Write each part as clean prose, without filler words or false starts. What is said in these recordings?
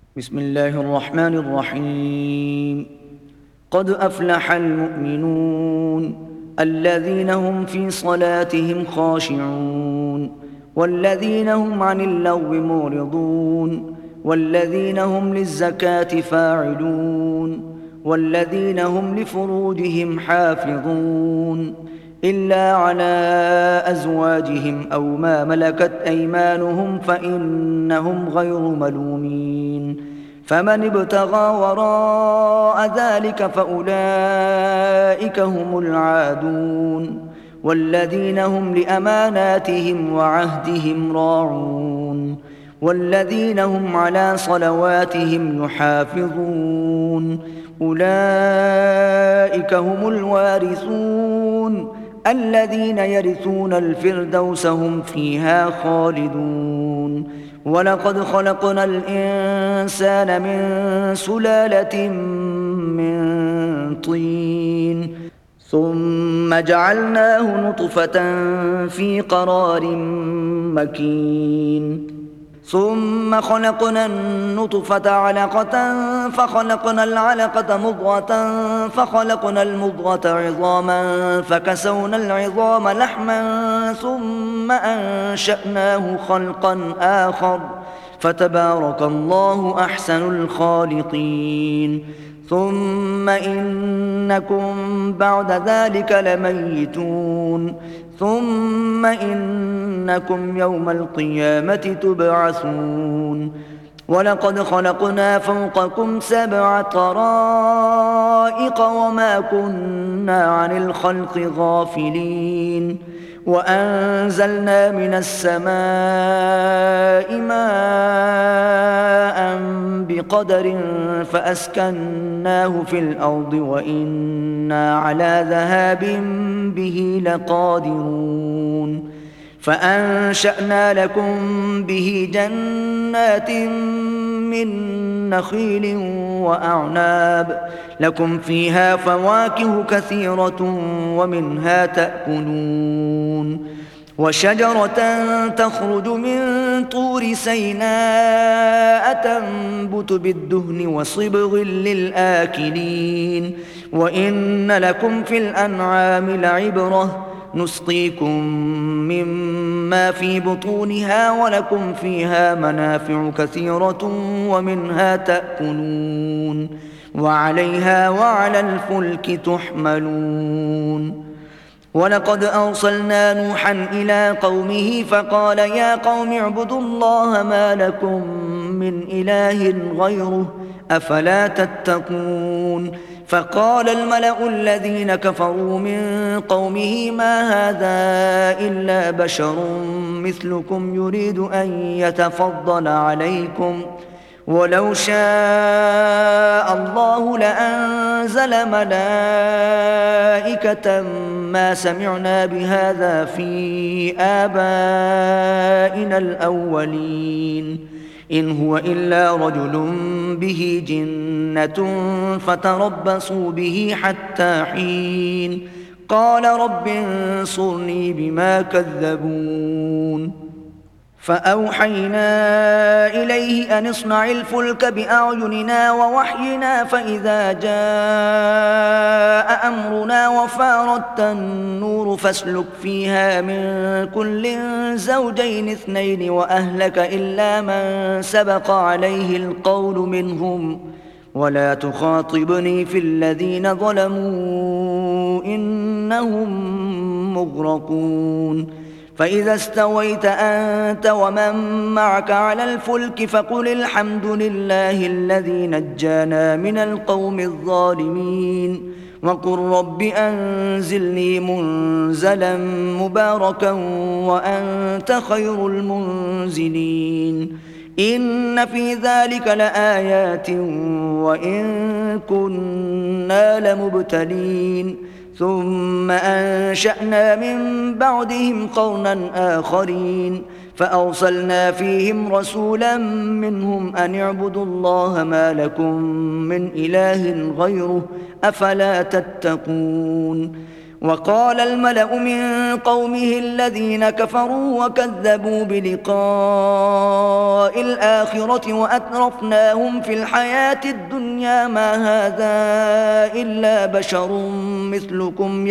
بسم الله الرحمن الرحيم. قد أفلح المؤمنون الذين هم في صلاتهم خاشعون والذين هم عن اللغو معرضون والذين هم للزكاة فاعلون والذين هم لفروجهم حافظون إلا على أزواجهم أو ما ملكت أيمانهم فإنهم غير ملومين. فمن ابتغى وراء ذلك فأولئك هم العادون والذين هم لأماناتهم وعهدهم راعون والذين هم على صلواتهم يحافظون. أولئك هم الوارثون الذين يرثون الفردوس هم فيها خالدون. ولقد خلقنا الإنسان من سلالة من طين ثم جعلناه نطفة في قرار مكين ثم خلقنا النطفة علقة فخلقنا العلقة مضغة فخلقنا المضغة عظاما فكسونا العظام لحما ثم أنشأناه خلقا آخر فتبارك الله أحسن الخالقين. ثم إنكم بعد ذلك لميتون ثم إنكم يوم القيامة تبعثون. ولقد خلقنا فوقكم 7 طرائق وما كنا عن الخلق غافلين وأنزلنا من السماء ماء بقدر فأسكناه في الأرض وإنا على ذهاب به لقادرون. فأنشأنا لكم به جنات من نخيل وأعناب لكم فيها فواكه كثيرة ومنها تأكلون. وشجرة تخرج من طور سيناء تنبت بالدهن وصبغ للآكلين. وإن لكم في الأنعام لعبرة نسقيكم مما في بطونها ولكم فيها منافع كثيرة ومنها تأكلون وعليها وعلى الفلك تحملون. ولقد أرسلنا نوحا إلى قومه فقال يا قوم اعبدوا الله ما لكم من إله غيره أفلا تتقون. فقال الملأ الذين كفروا من قومه ما هذا إلا بشر مثلكم يريد أن يتفضل عليكم ولو شاء الله لأنزل ملائكة ما سمعنا بهذا في آبائنا الأولين إن هو إلا رجل به جنة فتربصوا به حتى حين. قال رب انصرني بما كذبون. فأوحينا إليه أن اصنع الفلك بأعيننا ووحينا فإذا جاء أمرنا وفارت النور فاسلك فيها من كل زوجين 2 وأهلك إلا من سبق عليه القول منهم ولا تخاطبني في الذين ظلموا إنهم مغرقون. فإذا استويت أنت ومن معك على الفلك فقل الحمد لله الذي نجانا من القوم الظالمين وقل رب أنزلني منزلا مباركا وأنت خير المنزلين. إن في ذلك لآيات وإن كنا لمبتلين. ثم أنشأنا من بعدهم قرنا آخرين فأرسلنا فيهم رسولا منهم أن اعبدوا الله ما لكم من إله غيره أفلا تتقون. وقال الملأ من قومه الذين كفروا وكذبوا بلقاء الآخرة وأترفناهم في الحياة الدنيا ما هذا إلا بشر مثلكم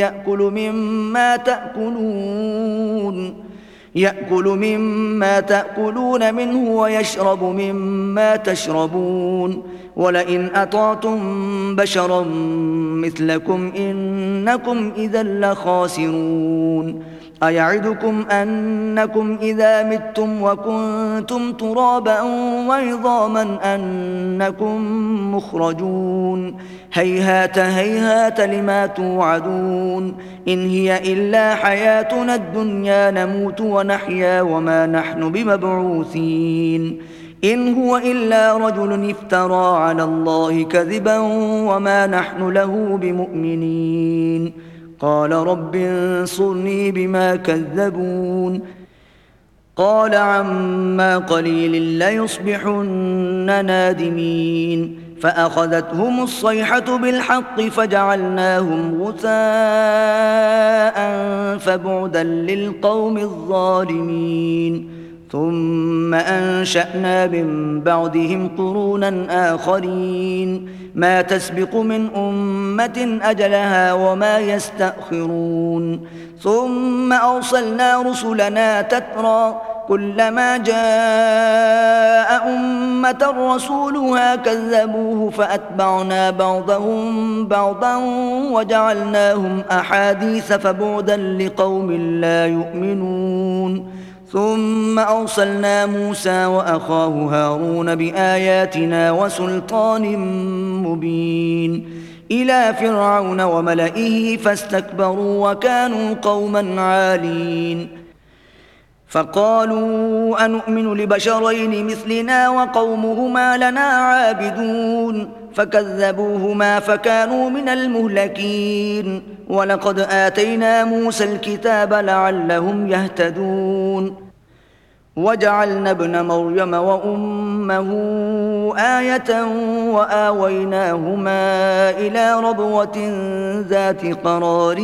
يأكل مما تأكلون منه ويشرب مما تشربون ولئن أطعتم بشرا مثلكم إنكم إذا لخاسرون أيعدكم أنكم إذا متم وكنتم ترابا وعظاما أنكم مخرجون هيهات هيهات لما توعدون إن هي إلا حياتنا الدنيا نموت ونحيا وما نحن بمبعوثين إن هو إلا رجل افترى على الله كذبا وما نحن له بمؤمنين قال رب انصرني بما كذبون قال عما قليل ليصبحن نادمين فأخذتهم الصيحة بالحق فجعلناهم غثاء فبعدا للقوم الظالمين ثم أنشأنا من بعدهم قرونا آخرين ما تسبق من أمة أجلها وما يستأخرون ثم أرسلنا رسلنا تترى كلما جاء أمة رسولها كذبوه فأتبعنا بعضهم بعضا وجعلناهم أحاديث فبعدا لقوم لا يؤمنون ثم أرسلنا موسى وأخاه هارون بآياتنا وسلطان مبين إلى فرعون وملئه فاستكبروا وكانوا قوما عالين فقالوا أنؤمن لبشرين مثلنا وقومهما لنا عابدون فكذبوهما فكانوا من المهلكين ولقد آتينا موسى الكتاب لعلهم يهتدون وجعلنا ابن مريم وأمه آية وآويناهما إلى ربوة ذات قرار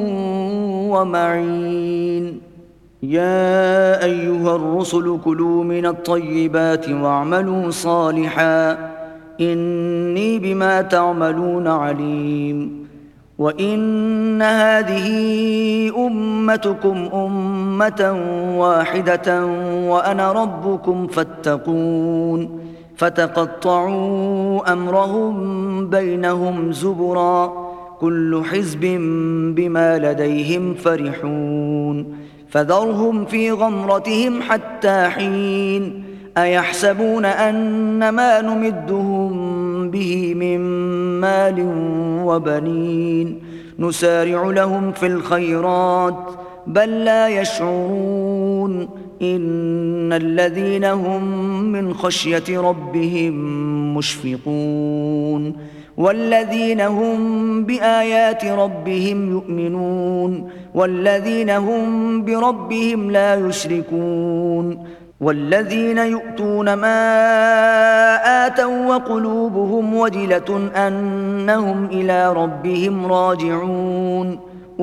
ومعين يا أيها الرسل كلوا من الطيبات واعملوا صالحا إني بما تعملون عليم وإن هذه أمتكم أمة واحدة وأنا ربكم فاتقون فتقطعوا أمرهم بينهم زبرا كل حزب بما لديهم فرحون فذرهم في غمرتهم حتى حين أيحسبون أن ما نمدهم به من مال وبنين نسارع لهم في الخيرات بل لا يشعرون إن الذين هم من خشية ربهم مشفقون والذين هم بآيات ربهم يؤمنون والذين هم بربهم لا يشركون والذين يؤتون ما آتوا وقلوبهم وجلة أنهم إلى ربهم راجعون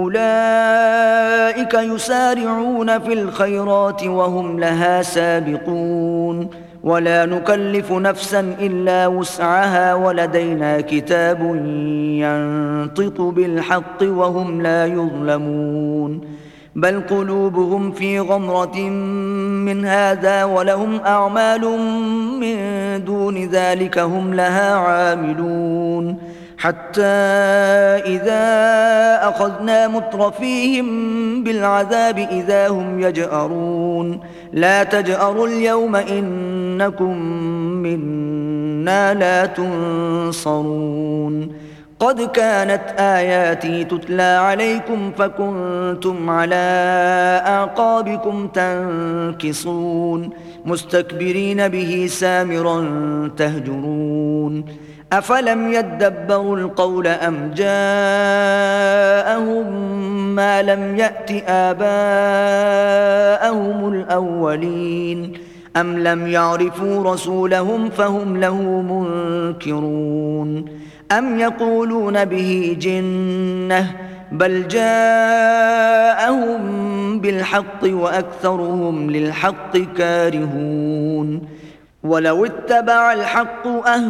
أولئك يسارعون في الخيرات وهم لها سابقون ولا نكلف نفسا إلا وسعها ولدينا كتاب ينطق بالحق وهم لا يظلمون بل قلوبهم في غمرة من هذا ولهم أعمال من دون ذلك هم لها عاملون حتى إذا أخذنا مترفيهم بالعذاب إذا هم يجأرون لا تجأروا اليوم إنكم منا لا تنصرون قد كانت آياتي تتلى عليكم فكنتم على أعقابكم تنكصون مستكبرين به سامرا تهجرون أفلم يدبروا القول أم جاءهم ما لم يأت آباءهم الأولين أم لم يعرفوا رسولهم فهم له منكرون أم يقولون به جنة بل جاءهم بالحق وأكثرهم للحق كارهون ولو اتبع الحق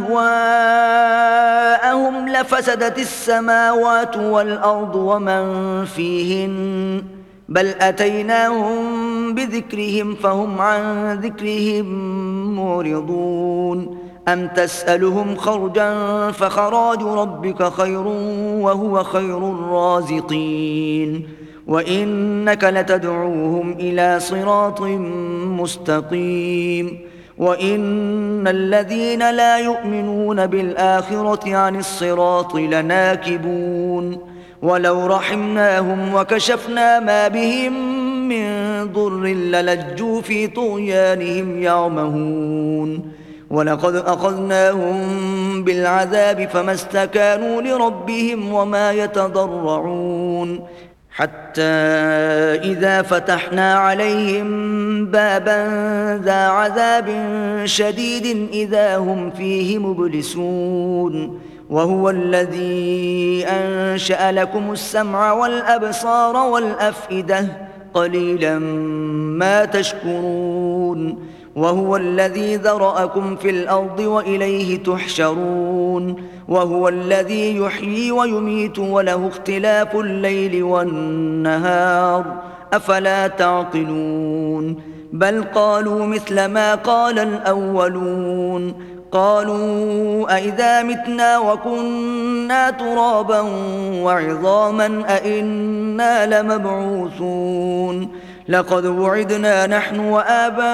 أهواءهم لفسدت السماوات والأرض ومن فيهن بل أتيناهم بذكرهم فهم عن ذكرهم معرضون أم تسألهم خرجا فخراج ربك خير وهو خير الرازقين وإنك لتدعوهم إلى صراط مستقيم وإن الذين لا يؤمنون بالآخرة عن الصراط لناكبون ولو رحمناهم وكشفنا ما بهم من ضر للجوا في طغيانهم يعمهون ولقد أخذناهم بالعذاب فما استكانوا لربهم وما يتضرعون حتى إذا فتحنا عليهم بابا ذا عذاب شديد إذا هم فيه مبلسون وهو الذي أنشأ لكم السمع والأبصار والأفئدة قليلا ما تشكرون وهو الذي ذرأكم في الأرض وإليه تحشرون وهو الذي يحيي ويميت وله اختلاف الليل والنهار أفلا تعقلون بل قالوا مثل ما قال الأولون قالوا أئذا متنا وكنا ترابا وعظاما أئنا لمبعوثون لقد وعدنا نحن وآباؤنا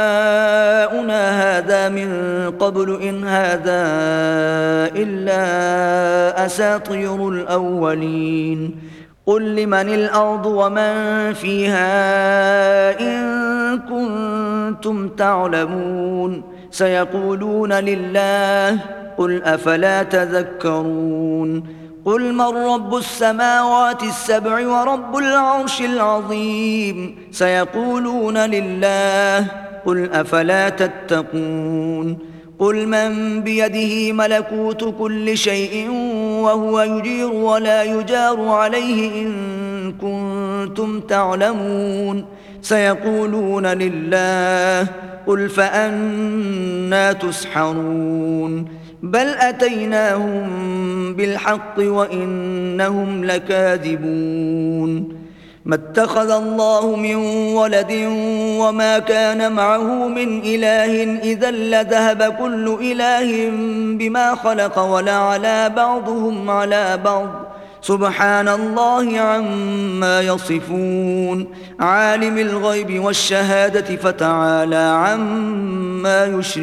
هذا من قبل إن هذا إلا أساطير الأولين قل لمن الأرض ومن فيها إن كنتم تعلمون سيقولون لله قل أفلا تذكرون قل من رب السماوات السبع ورب العرش العظيم سيقولون لله قل أفلا تتقون قل من بيده ملكوت كل شيء وهو يجير ولا يجار عليه إن كنتم تعلمون سيقولون لله قل فأنى تسحرون بل أتيناهم بالحق وإنهم لكاذبون ما اتخذ الله من ولد وما كان معه من إله إذا لذهب كل إله بما خلق ولعلى بعضهم على بعض سبحان الله عما يصفون عالم الغيب والشهادة فتعالى عما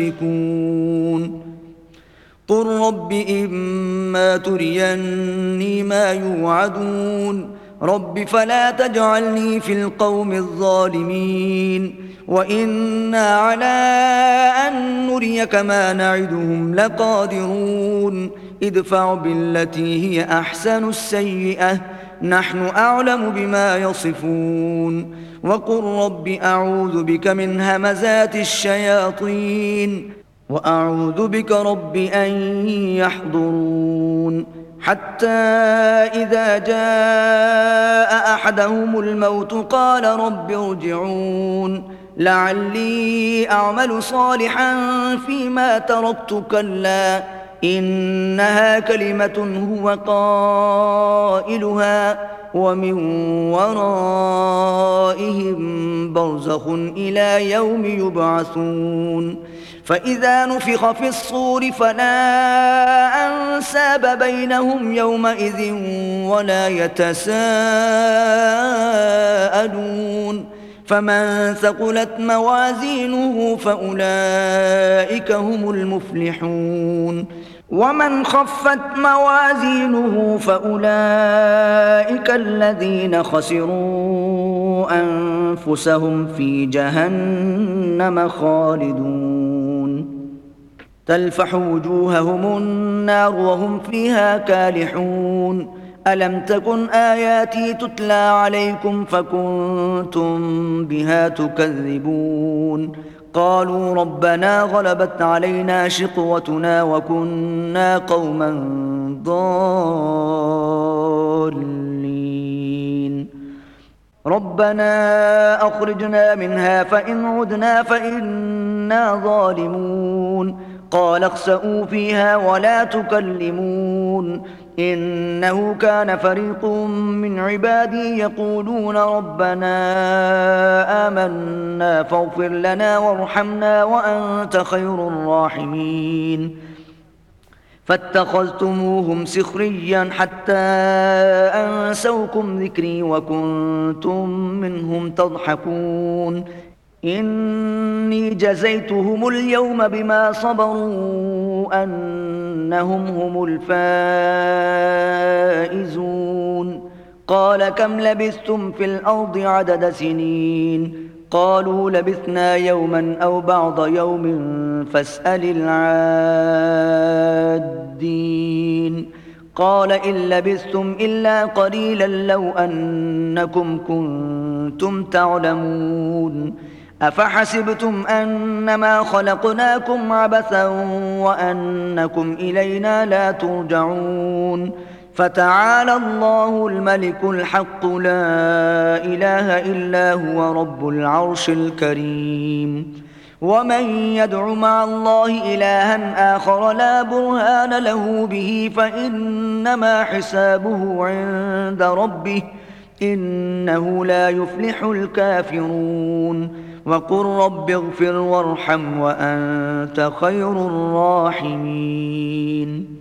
يشركون قل رب إما تريني ما يوعدون رب فلا تجعلني في القوم الظالمين وإنا على أن نريك ما نعدهم لقادرون ادفع بالتي هي أحسن السيئة نحن أعلم بما يصفون وقل رب أعوذ بك من همزات الشياطين وأعوذ بك رب أن يحضرون حتى إذا جاء أحدهم الموت قال رب ارجعون لعلي أعمل صالحا فيما تركت كلا إنها كلمة هو قائلها ومن ورائهم برزخ إلى يوم يبعثون فإذا نفخ في الصور فلا أنساب بينهم يومئذ ولا يتساءلون فمن ثقلت موازينه فأولئك هم المفلحون ومن خفت موازينه فأولئك الذين خسروا أنفسهم في جهنم خالدون تلفح وجوههم النار وهم فيها كالحون ألم تكن آياتي تتلى عليكم فكنتم بها تكذبون قالوا ربنا غلبت علينا شقوتنا وكنا قوما ضالين ربنا أخرجنا منها فإن عدنا فإنا ظالمون قال اخسئوا فيها ولا تكلمون إنه كان فريق من عبادي يقولون ربنا آمنا فاغفر لنا وارحمنا وأنت خير الراحمين فاتخذتموهم سخريا حتى أنسوكم ذكري وكنتم منهم تضحكون إني جزيتهم اليوم بما صبروا أنهم هم الفائزون قال كم لبثتم في الأرض عدد سنين قالوا لبثنا يوما أو بعض يوم فاسأل العادين قال إن لبثتم إلا قليلا لو أنكم كنتم تعلمون أفحسبتم أنما خلقناكم عبثا وأنكم إلينا لا ترجعون فتعالى الله الملك الحق لا إله إلا هو رب العرش الكريم ومن يدع مع الله إلها آخر لا برهان له به فإنما حسابه عند ربه إنه لا يفلح الكافرون وقل رب اغفر وارحم وأنت خير الراحمين